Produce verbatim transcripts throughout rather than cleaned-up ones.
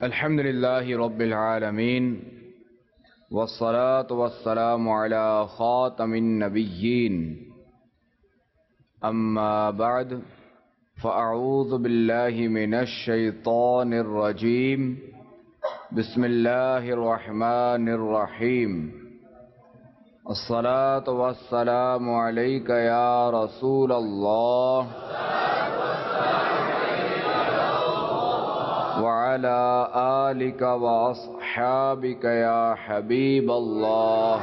الحمد لله رب العالمين والصلاة والسلام على خاتم النبيين أما بعد فأعوذ بالله من الشيطان الرجيم بسم الله الرحمن الرحيم الصلاة والسلام عليك يا رسول الله وعلى آلك وأصحابك يا حبيب الله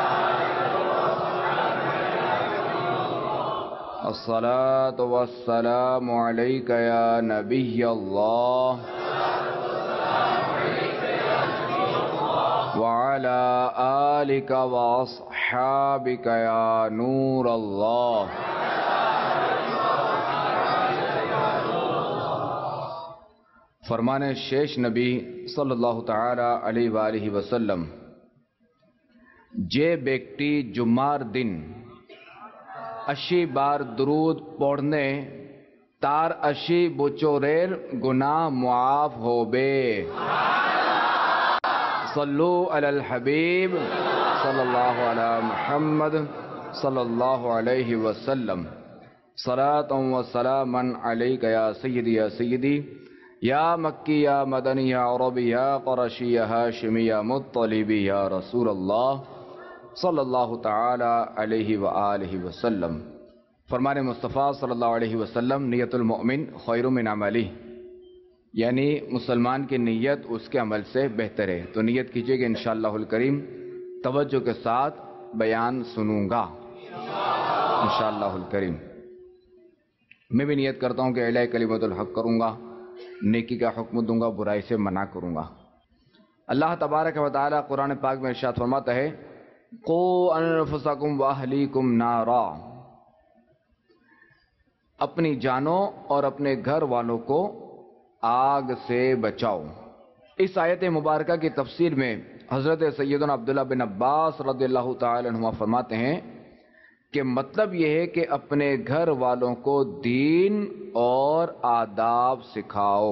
الصلاة والسلام عليك يا نبي الله وعلى آلك وأصحابك يا نور الله. فرمان شیش نبی صلی اللہ تعالی علیہ وآلہ وسلم جے بیکٹی جمار دن اشی بار درود پڑھنے تار اشی بچوریر گناہ معاف ہو بے. صلو علی الحبیب صلی اللہ علی محمد صلی اللہ علیہ وسلم. صلاۃ و سلاما علیک یا سیدی یا سیدی یا مکی یا مدنی یا عربی یا قرشی یا ہاشمی یا مطلبی یا رسول اللہ صلی اللہ تعالی علیہ وآلہ وسلم. فرمان مصطفیٰ صلی اللہ علیہ وسلم نیت المؤمن خیر من عملی، یعنی مسلمان کی نیت اس کے عمل سے بہتر ہے. تو نیت کیجئے کہ انشاءاللہ الکریم توجہ کے ساتھ بیان سنوں گا انشاءاللہ الکریم. میں بھی نیت کرتا ہوں کہ اعلاء کلمۃ الحق کروں گا، نیکی کا حکم دوں گا، برائی سے منع کروں گا. اللہ تبارک و تعالی قرآن پاک میں ارشاد فرماتا ہے قوا انفسکم واہلیکم نارا، اپنی جانوں اور اپنے گھر والوں کو آگ سے بچاؤ. اس آیت مبارکہ کی تفسیر میں حضرت سیدنا عبداللہ بن عباس رضی اللہ تعالی عنہما فرماتے ہیں کہ مطلب یہ ہے کہ اپنے گھر والوں کو دین اور آداب سکھاؤ.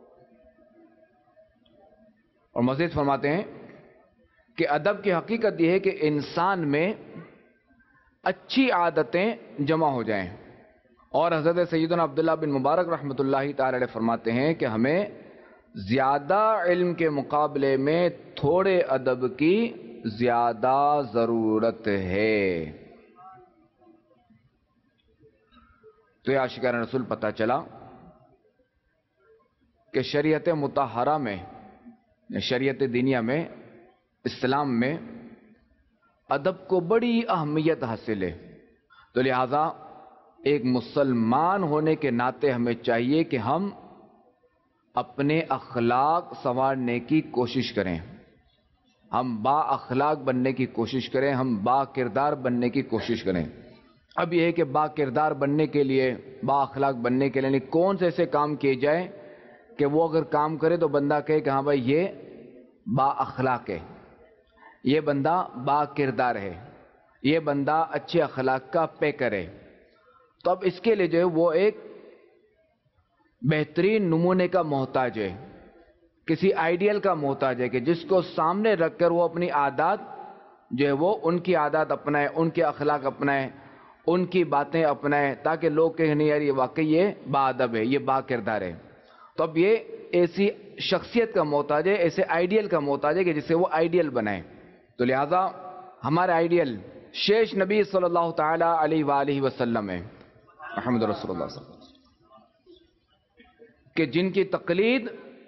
اور مزید فرماتے ہیں کہ ادب کی حقیقت یہ ہے کہ انسان میں اچھی عادتیں جمع ہو جائیں. اور حضرت سیدنا عبداللہ بن مبارک رحمۃ اللہ تعالی علیہ فرماتے ہیں کہ ہمیں زیادہ علم کے مقابلے میں تھوڑے ادب کی زیادہ ضرورت ہے. تو یہ عاشقان رسول پتہ چلا کہ شریعت مطہرہ میں، شریعت دینیہ میں، اسلام میں ادب کو بڑی اہمیت حاصل ہے. تو لہذا ایک مسلمان ہونے کے ناطے ہمیں چاہیے کہ ہم اپنے اخلاق سنوارنے کی کوشش کریں، ہم با اخلاق بننے کی کوشش کریں، ہم با کردار بننے کی کوشش کریں. اب یہ ہے کہ با کردار بننے کے لیے، با اخلاق بننے کے لیے کون سے ایسے کام کیے جائیں کہ وہ اگر کام کرے تو بندہ کہے کہ ہاں بھائی یہ با اخلاق ہے، یہ بندہ با کردار ہے، یہ بندہ اچھے اخلاق کا پیکر ہے. تو اب اس کے لیے جو ہے وہ ایک بہترین نمونے کا محتاج ہے، کسی آئیڈیل کا محتاج ہے کہ جس کو سامنے رکھ کر وہ اپنی عادات جو ہے وہ ان کی عادات اپنائے، ان کے اخلاق اپنائے، ان کی باتیں اپنائے، تاکہ لوگ کہیں نہیں یار یہ واقعی یہ با ادب ہے، یہ با کردار ہے. تو اب یہ ایسی شخصیت کا محتاج ہے، ایسے آئیڈیل کا محتاج ہے کہ جسے وہ آئیڈیل بنائے. تو لہذا ہمارا آئیڈیل شیش نبی صلی اللہ تعالی علیہ وآلہ وسلم ہے، محمد رسول اللہ صلی اللہ علیہ وسلم، کہ جن کی تقلید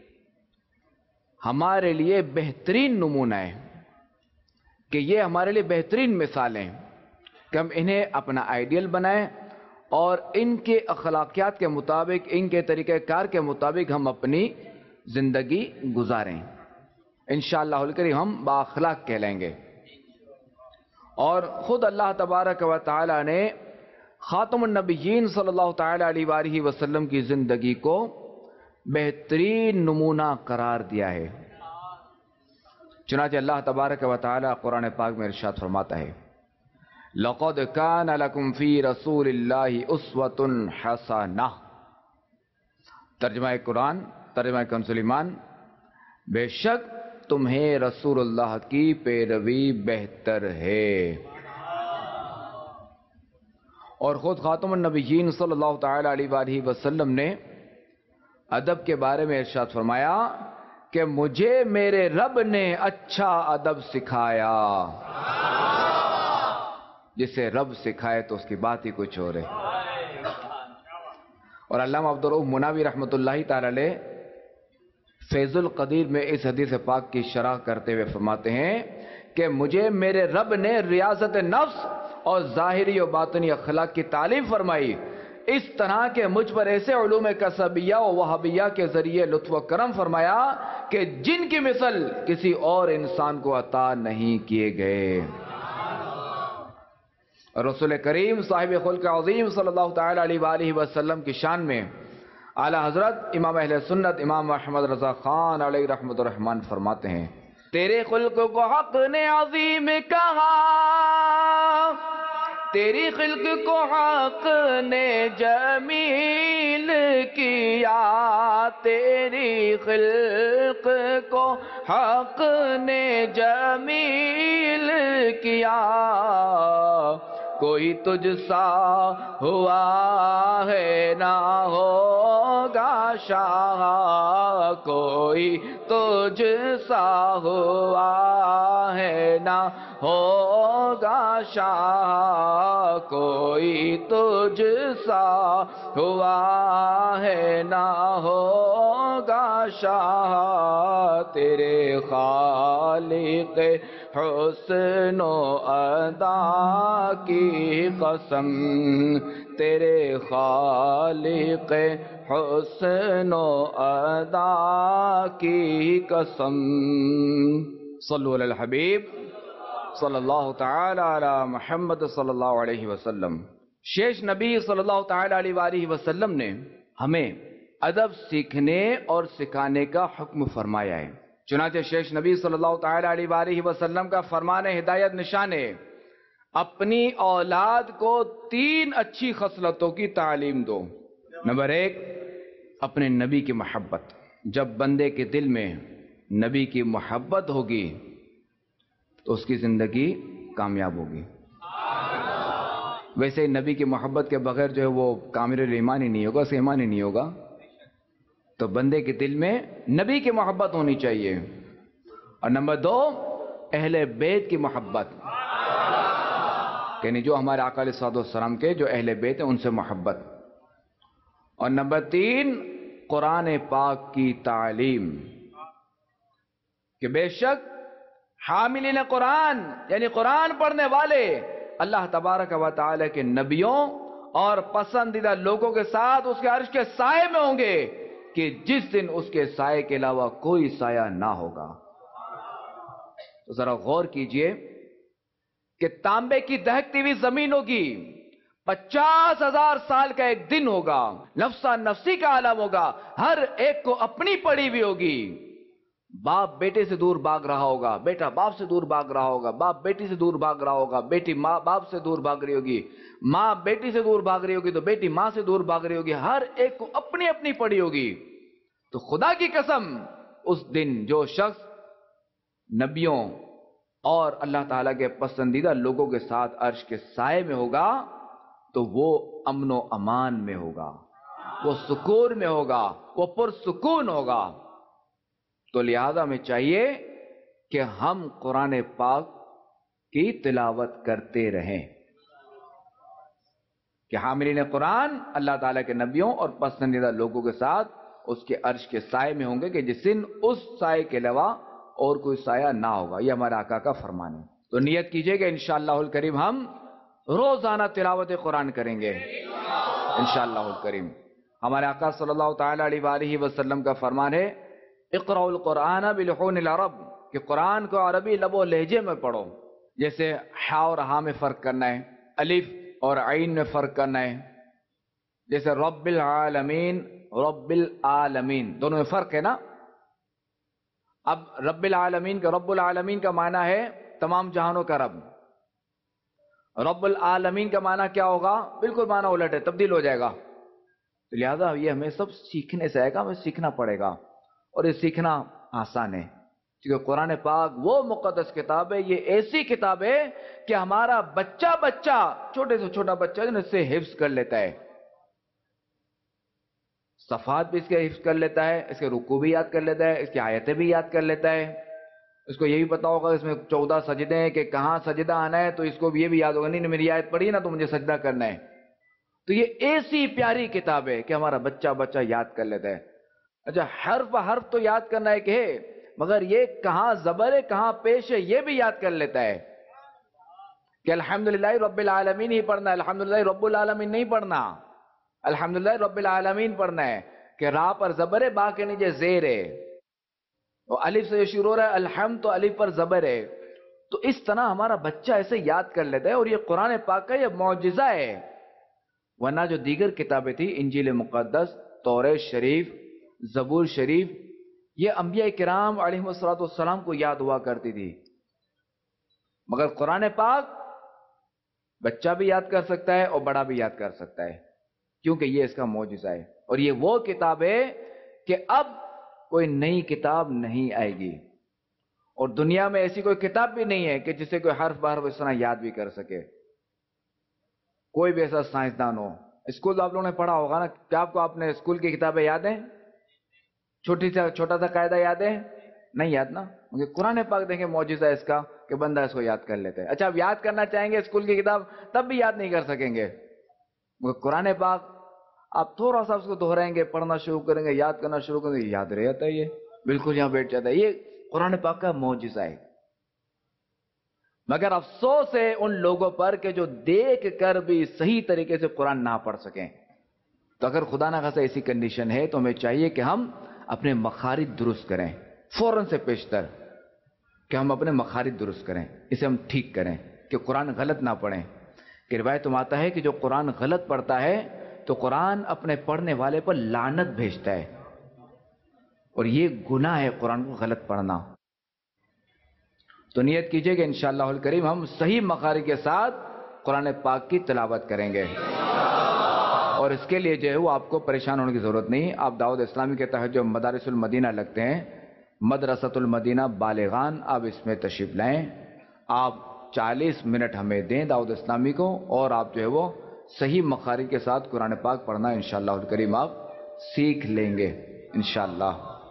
ہمارے لیے بہترین نمونہ ہے، کہ یہ ہمارے لیے بہترین مثالیں کہ ہم انہیں اپنا آئیڈیل بنائیں اور ان کے اخلاقیات کے مطابق، ان کے طریقہ کار کے مطابق ہم اپنی زندگی گزاریں. انشاءاللہ الکریم ہم با اخلاق کہلائیں گے. اور خود اللہ تبارک و تعالی نے خاتم النبیین صلی اللہ تعالی علیہ وآلہ وسلم کی زندگی کو بہترین نمونہ قرار دیا ہے. چنانچہ اللہ تبارک و تعالی قرآن پاک میں ارشاد فرماتا ہے لقد كان لكم في رسول الله اسوة حسنة. ترجمہ قرآن، ترجمہ کنز ایمان، بے شک تمہیں رسول اللہ کی پیروی بہتر ہے۔ اور خود خاتم النبیین صلی اللہ تعالی علیہ وآلہ وسلم نے ادب کے بارے میں ارشاد فرمایا کہ مجھے میرے رب نے اچھا ادب سکھایا۔ جسے رب سکھائے تو اس کی بات ہی کچھ اور ہے۔ اور علامہ عبدالرؤف مناوی رحمۃ اللہ تعالی علیہ فیض القدیر میں اس حدیث پاک کی شرح کرتے ہوئے فرماتے ہیں کہ مجھے میرے رب نے ریاضت نفس اور ظاہری و باطنی اخلاق کی تعلیم فرمائی، اس طرح کے مجھ پر ایسے علوم کسبیہ و وہابیہ کے ذریعے لطف و کرم فرمایا کہ جن کی مثل کسی اور انسان کو عطا نہیں کیے گئے۔ رسول کریم صاحب خلق عظیم صلی اللہ تعالی علیہ وآلہ وسلم کی شان میں اعلی حضرت امام اہل سنت امام محمد رضا خان علیہ رحمت الرحمن فرماتے ہیں، تیرے خلق کو حق نے عظیم کہا، تیری خلق کو حق نے جمیل کیا، تیری خلق کو حق نے جمیل کیا، کوئی تجھ سا ہوا ہے نہ ہوگا شاہ، کوئی تجھ سا ہوا ہے نہ ہوگا شاہ، کوئی تجھ سا ہوا ہے نہ ہوگا شاہ، تیرے خالق حسن و ادا کی قسم، تیرے خالق حسن و ادا کی قسم۔ صلو علی الحبیب صلی اللہ تعالی علی محمد صلی اللہ علیہ وسلم۔ شیش نبی صلی اللہ تعالی علیہ وآلہ وسلم نے ہمیں ادب سیکھنے اور سکھانے کا حکم فرمایا ہے۔ چنانچہ شیش نبی صلی اللہ تعالی علیہ وآلہ وسلم کا فرمان ہدایت نشان ہے، اپنی اولاد کو تین اچھی خصلتوں کی تعلیم دو۔ نمبر ایک، اپنے نبی کی محبت۔ جب بندے کے دل میں نبی کی محبت ہوگی تو اس کی زندگی کامیاب ہوگی۔ ویسے نبی کی محبت کے بغیر جو ہے وہ کامل ایمان ہی نہیں ہوگا، اس کا ایمان ہی نہیں ہوگا۔ تو بندے کے دل میں نبی کی محبت ہونی چاہیے۔ اور نمبر دو، اہل بیت کی محبت، یعنی جو ہمارے آقا علیہ الصلوۃ والسلام کے جو اہل بیت ہیں ان سے محبت۔ اور نمبر تین، قرآن پاک کی تعلیم، کہ بے شک حاملین قرآن یعنی قرآن پڑھنے والے اللہ تبارک و تعالی کے نبیوں اور پسندیدہ لوگوں کے ساتھ اس کے عرش کے سائے میں ہوں گے کہ جس دن اس کے سائے کے علاوہ کوئی سایہ نہ ہوگا۔ تو ذرا غور کیجئے کہ تانبے کی دہکتی ہوئی زمین ہوگی، پچاس ہزار سال کا ایک دن ہوگا، نفسا نفسی کا عالم ہوگا، ہر ایک کو اپنی پڑی ہوئی ہوگی۔ باپ بیٹے سے دور بھاگ رہا ہوگا، بیٹا باپ سے دور بھاگ رہا ہوگا، باپ بیٹی سے دور بھاگ رہا ہوگا، بیٹی ماں باپ سے دور بھاگ رہی ہوگی، ماں بیٹی سے دور بھاگ رہی ہوگی تو بیٹی ماں سے دور بھاگ رہی ہوگی، ہر ایک کو اپنی اپنی پڑی ہوگی۔ تو خدا کی قسم اس دن جو شخص نبیوں اور اللہ تعالیٰ کے پسندیدہ لوگوں کے ساتھ عرش کے سائے میں ہوگا تو وہ امن و امان میں ہوگا، وہ سکون میں ہوگا، وہ پرسکون ہوگا۔ تو لہذا ہمیں چاہیے کہ ہم قرآن پاک کی تلاوت کرتے رہیں، کہ حاملین قرآن اللہ تعالیٰ کے نبیوں اور پسندیدہ لوگوں کے ساتھ اس کے عرش کے سائے میں ہوں گے کہ جس دن اس سائے کے علاوہ اور کوئی سایہ نہ ہوگا۔ یہ ہمارے آقا کا فرمان ہے۔ تو نیت کیجئے کہ انشاءاللہ الکریم ہم روزانہ تلاوت قرآن کریں گے انشاءاللہ الکریم۔ ہمارے آقا صلی اللہ تعالی علیہ وآلہ وسلم کا فرمان ہے، اقرأوا القرآن بلحون العرب، کہ قرآن کو عربی لب و لہجے میں پڑھو۔ جیسے ہا اور ہا میں فرق کرنا ہے، الف اور عین میں فرق کرنا ہے۔ جیسے رب العالمین رب العالمین دونوں میں فرق ہے نا۔ اب رب العالمین کا رب العالمین کا معنی ہے تمام جہانوں کا رب، رب العالمین کا معنی کیا ہوگا؟ بالکل معنی الٹ ہے، تبدیل ہو جائے گا۔ تو لہذا یہ ہمیں سب سیکھنے سے آئے گا، ہمیں سیکھنا پڑے گا، اور یہ سیکھنا آسان ہے، کیونکہ قرآن پاک وہ مقدس کتاب ہے، یہ ایسی کتاب ہے کہ ہمارا بچہ بچہ چھوٹے سے چھوٹا بچہ جو اس سے حفظ کر لیتا ہے، صفحات بھی اس کے حفظ کر لیتا ہے، اس کے رکوع بھی یاد کر لیتا ہے، اس کی آیتیں بھی یاد کر لیتا ہے، اس کو یہ بھی پتا ہوگا اس میں چودہ سجدے ہیں کہ کہاں سجدہ آنا ہے، تو اس کو بھی یہ بھی یاد ہوگا، نہیں میری آیت پڑھی نا تو مجھے سجدہ کرنا ہے۔ تو یہ ایسی پیاری کتاب ہے کہ ہمارا بچہ بچہ یاد کر لیتا ہے۔ اچھا حرف حرف تو یاد کرنا ہے کہ ہے، مگر یہ کہاں زبر ہے کہاں پیش ہے یہ بھی یاد کر لیتا ہے کہ الحمدللہ رب العالمین ہی پڑھنا ہے، الحمدللہ رب العالمین نہیں پڑھنا، الحمدللہ رب العالمین پڑھنا ہے کہ را پر زبر ہے، با کے نیچے زیر ہے، اور الف سے شروع ہو رہا ہے الحمد تو الف پر زبر ہے۔ تو اس طرح ہمارا بچہ ایسے یاد کر لیتا ہے، اور یہ قرآن پاک کا یہ معجزہ ہے، ورنہ جو دیگر کتابیں تھی انجیل مقدس، توریت شریف، زبور شریف، یہ انبیاء کرام علیہ الصلوۃ والسلام کو یاد ہوا کرتی تھی، مگر قرآن پاک بچہ بھی یاد کر سکتا ہے اور بڑا بھی یاد کر سکتا ہے، کیونکہ یہ اس کا معجزہ ہے، اور یہ وہ کتاب ہے کہ اب کوئی نئی کتاب نہیں آئے گی، اور دنیا میں ایسی کوئی کتاب بھی نہیں ہے کہ جسے کوئی حرف بحرف اس طرح یاد بھی کر سکے، کوئی بھی ایسا سائنسدان ہو۔ اسکول آپ لوگوں نے پڑھا ہوگا نا، کیا آپ کو اپنے اسکول کی کتابیں یاد ہیں؟ چھوٹی سا چھوٹا سا قاعدہ یاد ہے؟ نہیں یاد نا، مجھے قرآن پاک دیکھیں معجزہ اس کا کہ بندہ اس کو یاد کر لیتے ہیں۔ اچھا آپ یاد کرنا چاہیں گے اسکول کی کتاب تب بھی یاد نہیں کر سکیں گے، مگر قرآن پاک آپ تھوڑا سا اس کو دہرائیں گے، پڑھنا شروع کریں گے، یاد کرنا شروع کریں گے، یاد رہ جاتا ہے، یہ بالکل یہاں بیٹھ جاتا ہے۔ یہ قرآن پاک کا معجزہ ہے، مگر افسوس ہے ان لوگوں پر کہ جو دیکھ کر بھی صحیح طریقے سے قرآن نہ پڑھ سکیں۔ تو اگر خدا نہ خاصہ ایسی کنڈیشن ہے تو ہمیں چاہیے کہ ہم اپنے مخارج درست کریں، فوراً سے پیشتر کہ ہم اپنے مخارج درست کریں، اسے ہم ٹھیک کریں کہ قرآن غلط نہ پڑھیں۔ کہ روایت میں آتا ہے کہ جو قرآن غلط پڑھتا ہے تو قرآن اپنے پڑھنے والے پر لعنت بھیجتا ہے، اور یہ گناہ ہے قرآن کو غلط پڑھنا۔ تو نیت کیجئے کہ انشاءاللہ الکریم ہم صحیح مخارج کے ساتھ قرآن پاک کی تلاوت کریں گے، اور اس کے لیے جو ہے وہ آپ کو پریشان ہونے کی ضرورت نہیں۔ آپ دعوت اسلامی کے تحت جو مدارس المدینہ لگتے ہیں، مدرسۃ المدینہ بالغان، آپ اس میں تشریف لائیں، آپ چالیس منٹ ہمیں دیں دعوت اسلامی کو، اور آپ جو ہے وہ صحیح مخارج کے ساتھ قرآن پاک پڑھنا انشاءاللہ الکریم آپ سیکھ لیں گے انشاءاللہ۔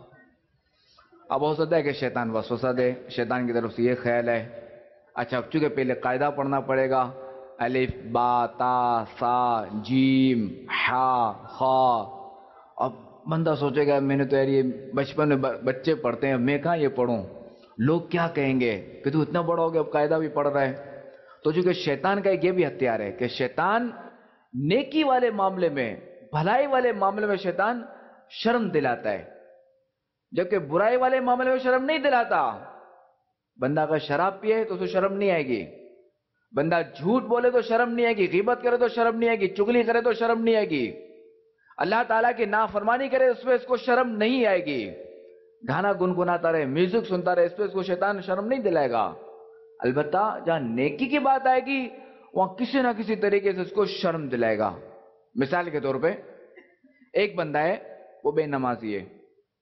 اب ہو سکتا ہے کہ شیطان وسوسہ دے، شیطان کی طرف سے یہ خیال ہے، اچھا چونکہ پہلے قاعدہ پڑھنا پڑے گا، الف با تا سا جیم حا خا، اب بندہ سوچے گا میں نے تو یار یہ بچپن میں بچے پڑھتے ہیں، میں کہاں یہ پڑھوں، لوگ کیا کہیں گے کہ تو اتنا بڑا ہو گیا اب قاعدہ بھی پڑھ رہا ہے۔ تو چونکہ شیطان کا ایک یہ بھی ہتھیار ہے کہ شیطان نیکی والے معاملے میں، بھلائی والے معاملے میں شیطان شرم دلاتا ہے، جبکہ برائی والے معاملے میں شرم نہیں دلاتا۔ بندہ اگر شراب پیے تو اسے شرم نہیں آئے گی، بندہ جھوٹ بولے تو شرم نہیں آئے گی، غیبت کرے تو شرم نہیں آئے گی، چغلی کرے تو شرم نہیں آئے گی، اللہ تعالیٰ کی نافرمانی کرے اس پہ اس کو شرم نہیں آئے گی، گانا گنگناتا رہے، میوزک سنتا رہے، اس پہ اس کو شیطان شرم نہیں دلائے گا۔ البتہ جہاں نیکی کی بات آئے گی وہاں کسی نہ کسی طریقے سے اس کو شرم دلائے گا۔ مثال کے طور پہ ایک بندہ ہے وہ بے نمازی ہے،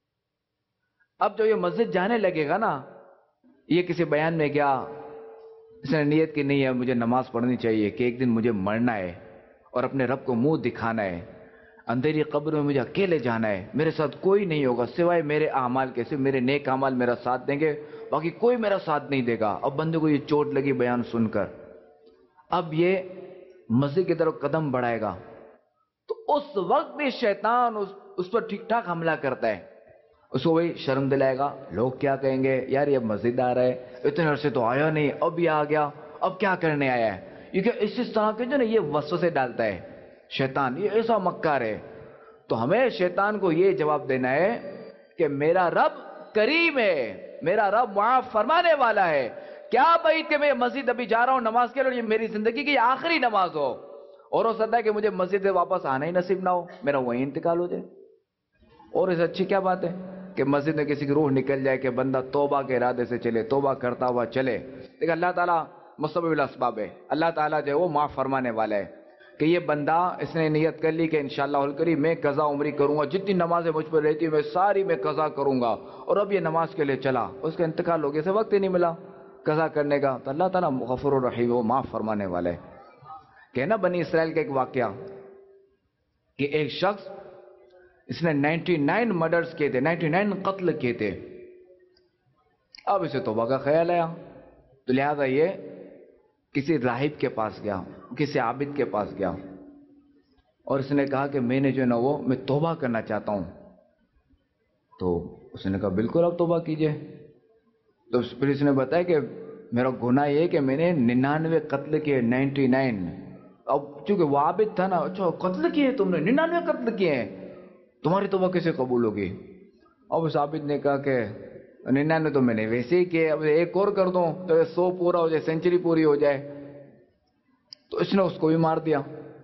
اب جو یہ مسجد جانے لگے گا نا، یہ کسی بیان میں گیا، اس نے نیت کی نہیں ہے مجھے نماز پڑھنی چاہیے کہ ایک دن مجھے مرنا ہے اور اپنے رب کو منہ دکھانا ہے، اندھیری قبر میں مجھے اکیلے جانا ہے، میرے ساتھ کوئی نہیں ہوگا سوائے میرے اعمال کے، صرف میرے نیک اعمال میرا ساتھ دیں گے، باقی کوئی میرا ساتھ نہیں دے گا۔ اب بندے کو یہ چوٹ لگی بیان سن کر، اب یہ مسجد کی طرف قدم بڑھائے گا، تو اس وقت بھی شیطان اس, اس پر ٹھیک ٹھاک حملہ کرتا ہے، اس کو وہی شرم دلائے گا، لوگ کیا کہیں گے، یار یہ مسجد آ رہا ہے، اتنے عرصے تو آیا نہیں، اب یہ آ گیا، اب کیا کرنے آیا ہے، کیونکہ اس اس طرح کے جو نا یہ وسوسے ڈالتا ہے شیطان، یہ ایسا مکار ہے۔ تو ہمیں شیطان کو یہ جواب دینا ہے کہ میرا رب کریم ہے، میرا رب معاف فرمانے والا ہے، کیا بھائی کہ میں مسجد ابھی جا رہا ہوں نماز کے لیے، یہ میری زندگی کی آخری نماز ہو، اور ہو سکتا ہے کہ مجھے مسجد سے واپس آنا ہی نصیب نہ ہو، میرا وہیں انتقال ہو جائے، اور اس اچھی کیا بات ہے کہ مسجد میں کسی کی روح نکل جائے کہ بندہ توبہ کے ارادے سے چلے، توبہ کرتا ہوا چلے، لیکن اللہ تعالیٰ مسبب الاسباب ہے، اللہ تعالیٰ جو ہے وہ معاف فرمانے والا ہے۔ کہ یہ بندہ اس نے نیت کر لی کہ انشاءاللہ الکریم میں قضا عمری کروں گا، جتنی نمازیں مجھ پر رہتی ہیں میں ساری میں قضا کروں گا، اور اب یہ نماز کے لیے چلا، اس کا انتقال ہو گیا، اسے وقت ہی نہیں ملا قضا کرنے کا، تو اللہ تعالیٰ غفور الرحیم وہ معاف فرمانے والے. کہ نا بنی اسرائیل کا ایک واقعہ کہ ایک شخص اس نے نائنٹی نائن مرڈرز کیے تھے، نائنٹی نائن قتل کیے تھے. اب اسے توبہ کا خیال آیا، تو لہذا یہ کسی راہب کے پاس گیا، کسی عابد کے پاس گیا، اور اس نے کہا کہ میں نے جو ہے نا وہ میں توبہ کرنا چاہتا ہوں. تو اس نے کہا بالکل آپ توبہ کیجئے. تو پھر اس نے بتایا کہ میرا گناہ یہ ہے کہ میں نے ننانوے قتل کیے، نائنٹی نائن. اب چونکہ وہ عابد تھا نا، اچھا قتل کیے تم نے، ننانوے قتل کیے ہیں، تمہاری توبہ کیسے قبول ہوگی؟ اب اس عابد نے کہا کہ ننانوے تو میں نے ویسے ہی کیے، اب ایک اور کر دوں تو سو پورا ہو جائے، سینچری پوری ہو جائے. تو اس نے اس کو بھی مار دیا.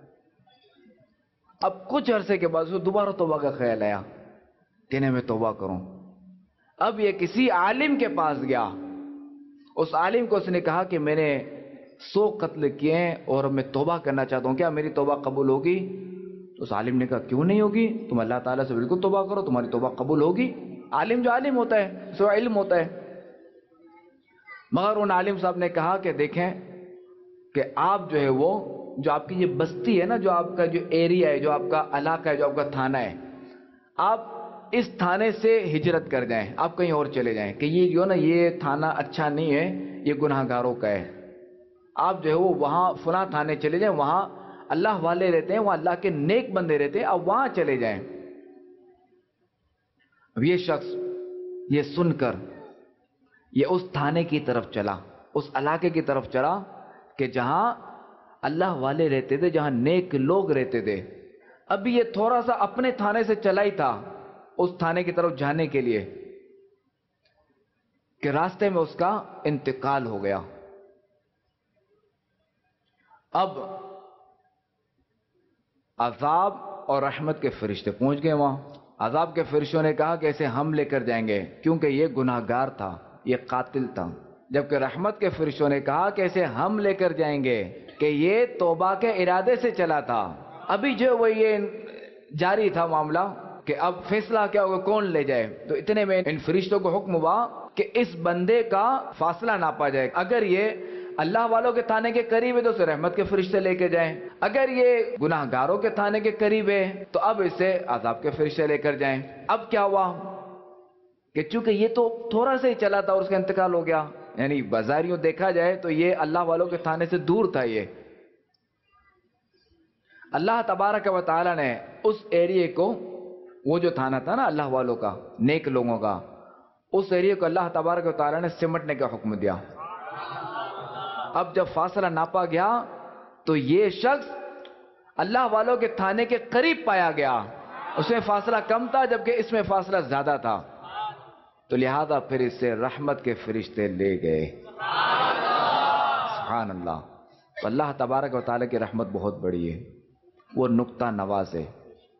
اب کچھ عرصے کے بعد اس کو دوبارہ توبہ کا خیال آیا کہ نہیں میں توبہ کروں. اب یہ کسی عالم کے پاس گیا، اس عالم کو اس نے کہا کہ میں نے سو قتل کیے ہیں اور میں توبہ کرنا چاہتا ہوں، کیا میری توبہ قبول ہوگی؟ تو اس عالم نے کہا کیوں نہیں ہوگی، تم اللہ تعالیٰ سے بالکل توبہ کرو، تمہاری توبہ قبول ہوگی. عالم جو عالم ہوتا ہے سو علم ہوتا ہے. مگر ان عالم صاحب نے کہا کہ دیکھیں کہ آپ جو ہے وہ جو آپ کی یہ بستی ہے نا، جو آپ کا جو ایریا ہے، جو آپ کا علاقہ ہے، جو آپ کا تھانہ ہے، آپ اس تھانے سے ہجرت کر جائیں، آپ کہیں اور چلے جائیں، کہ یہ جو نا یہ تھانہ اچھا نہیں ہے، یہ گناہ گاروں کا ہے. آپ جو ہے وہ وہاں فلاں تھانے چلے جائیں، وہاں اللہ والے رہتے ہیں، وہاں اللہ کے نیک بندے رہتے ہیں، آپ وہاں چلے جائیں. اب یہ شخص یہ سن کر یہ اس تھانے کی طرف چلا، اس علاقے کی طرف چلا کہ جہاں اللہ والے رہتے تھے، جہاں نیک لوگ رہتے تھے. ابھی یہ تھوڑا سا اپنے تھانے سے چلا ہی تھا اس تھانے کی طرف جانے کے لیے کہ راستے میں اس کا انتقال ہو گیا. اب عذاب اور رحمت کے فرشتے پہنچ گئے وہاں. عذاب کے فرشتوں نے کہا کہ اسے ہم لے کر جائیں گے کیونکہ یہ گناہ گار تھا، یہ قاتل تھا. جبکہ رحمت کے فرشتوں نے کہا کہ اسے ہم لے کر جائیں گے کہ یہ توبہ کے ارادے سے چلا تھا. ابھی جو وہ یہ جاری تھا معاملہ کہ اب فیصلہ کیا ہوگا، کون لے جائے. تو اتنے میں ان فرشتوں کو حکم ہوا کہ اس بندے کا فاصلہ ناپا جائے. اگر یہ اللہ والوں کے تھانے کے قریب ہے تو اسے رحمت کے فرشتے لے کے جائیں، اگر یہ گناہ گاروں کے تھانے کے قریب ہے تو اب اسے عذاب کے فرشتے لے کر جائیں. اب کیا ہوا کہ چونکہ یہ تو تھوڑا سا ہی چلا تھا اور اس کا انتقال ہو گیا، یعنی بازاریوں دیکھا جائے تو یہ اللہ والوں کے تھانے سے دور تھا. یہ اللہ تبارک و تعالی نے اس ایریے کو، وہ جو تھانہ تھا نا اللہ والوں کا، نیک لوگوں کا، اس ایریے کو اللہ تبارک و تعالی نے سمٹنے کا حکم دیا. اب جب فاصلہ ناپا گیا تو یہ شخص اللہ والوں کے تھانے کے قریب پایا گیا. اس میں فاصلہ کم تھا جبکہ اس میں فاصلہ زیادہ تھا، تو لہذا پھر اس سے رحمت کے فرشتے لے گئے. سبحان اللہ. تو اللہ تبارک و تعالی کی رحمت بہت بڑی ہے، وہ نقطہ نواز ہے.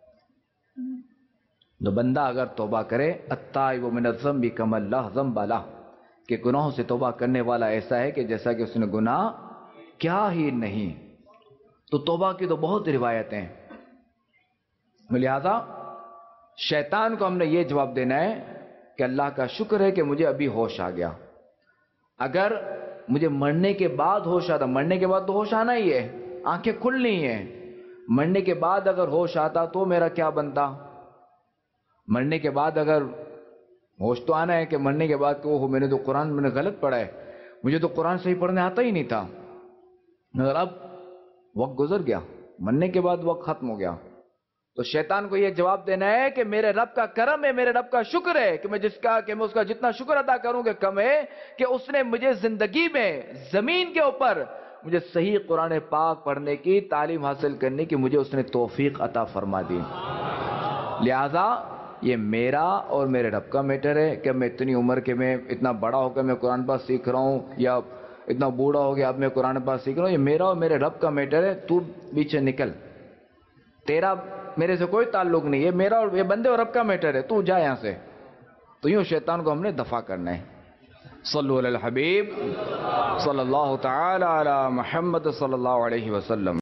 تو بندہ اگر توبہ کرے، التائب من الذنب کمن لا ذنب لہ، کہ گناہوں سے توبہ کرنے والا ایسا ہے کہ جیسا کہ اس نے گناہ کیا ہی نہیں. تو توبہ کی تو بہت روایتیں ہیں. لہذا شیطان کو ہم نے یہ جواب دینا ہے کہ اللہ کا شکر ہے کہ مجھے ابھی ہوش آ گیا. اگر مجھے مرنے کے بعد ہوش آتا، مرنے کے بعد تو ہوش آنا ہی ہے، آنکھیں کھلنی ہیں، مرنے کے بعد اگر ہوش آتا تو میرا کیا بنتا. مرنے کے بعد اگر ہوش تو آنا ہے کہ مرنے کے بعد کہ وہ میں نے تو قرآن میں نے غلط پڑھا ہے، مجھے تو قرآن صحیح پڑھنے آتا ہی نہیں تھا، مگر اب وقت گزر گیا، مرنے کے بعد وقت ختم ہو گیا. تو شیطان کو یہ جواب دینا ہے کہ میرے رب کا کرم ہے، میرے رب کا شکر ہے کہ میں جس کا کہ میں اس کا جتنا شکر ادا کروں گے کم ہے کہ اس نے مجھے زندگی میں زمین کے اوپر مجھے صحیح قرآن پاک پڑھنے کی تعلیم حاصل کرنے کی مجھے اس نے توفیق عطا فرما دی. لہذا یہ میرا اور میرے رب کا میٹر ہے کہ میں اتنی عمر کے میں اتنا بڑا ہو کر میں قرآن پاک سیکھ رہا ہوں یا اتنا بوڑھا ہو گیا اب میں قرآن پاک سیکھ رہا ہوں. یہ میرا اور میرے رب کا میٹر ہے. تو پیچھے نکل، تیرا میرے سے کوئی تعلق نہیں ہے، میرا اور یہ بندے اور رب کا میٹر ہے، تو جا یہاں سے. تو یوں شیطان کو ہم نے دفع کرنا ہے. صلو علی الحبیب صلی اللہ تعالی علی محمد صلی اللہ علیہ وسلم.